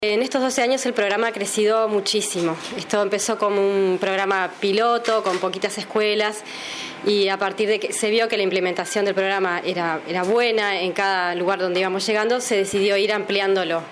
En estos 12 años el programa ha crecido muchísimo. Esto empezó como un programa piloto con poquitas escuelas y a partir de que se vio que la implementación del programa era buena en cada lugar donde íbamos llegando, se decidió ir ampliándolo.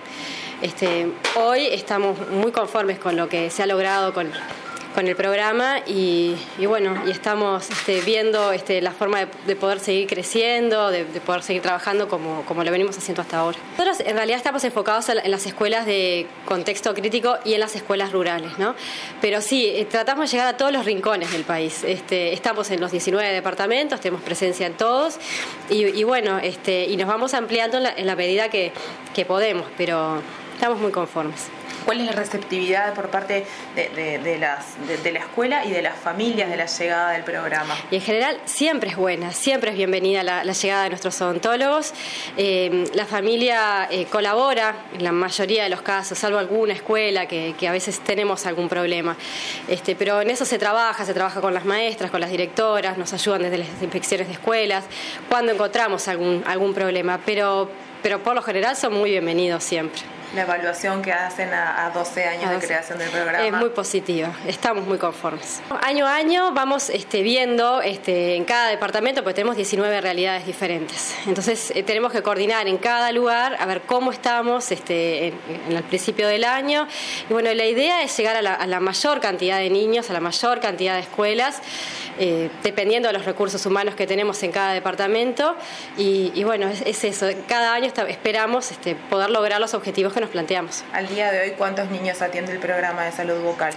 Hoy estamos muy conformes con lo que se ha logrado con el programa y estamos viendo la forma de poder seguir creciendo, de poder seguir trabajando como lo venimos haciendo hasta ahora. Nosotros en realidad estamos enfocados en las escuelas de contexto crítico y en las escuelas rurales, ¿no? Pero sí, tratamos de llegar a todos los rincones del país. Estamos en los 19 departamentos, tenemos presencia en todos y nos vamos ampliando en la medida que podemos, pero estamos muy conformes. ¿Cuál es la receptividad por parte de la escuela y de las familias de la llegada del programa? Y en general siempre es buena, siempre es bienvenida la llegada de nuestros odontólogos. La familia colabora en la mayoría de los casos, salvo alguna escuela que a veces tenemos algún problema. Pero en eso se trabaja con las maestras, con las directoras, nos ayudan desde las inspecciones de escuelas, cuando encontramos algún problema. Pero por lo general son muy bienvenidos siempre. La evaluación que hacen a 12 años de creación del programa es muy positiva, estamos muy conformes. Año a año vamos viendo en cada departamento, porque tenemos 19 realidades diferentes. Entonces tenemos que coordinar en cada lugar, a ver cómo estamos en el principio del año. Y bueno, la idea es llegar a la mayor cantidad de niños, a la mayor cantidad de escuelas, dependiendo de los recursos humanos que tenemos en cada departamento. Y bueno, es eso, cada año esperamos poder lograr los objetivos que nos planteamos. Al día de hoy, ¿cuántos niños atiende el programa de salud bucal?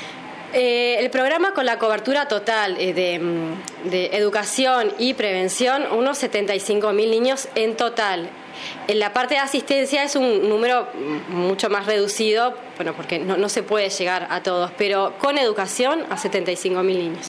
El programa con la cobertura total de educación y prevención, unos 75.000 niños en total. En la parte de asistencia es un número mucho más reducido, porque no se puede llegar a todos, pero con educación a 75.000 niños.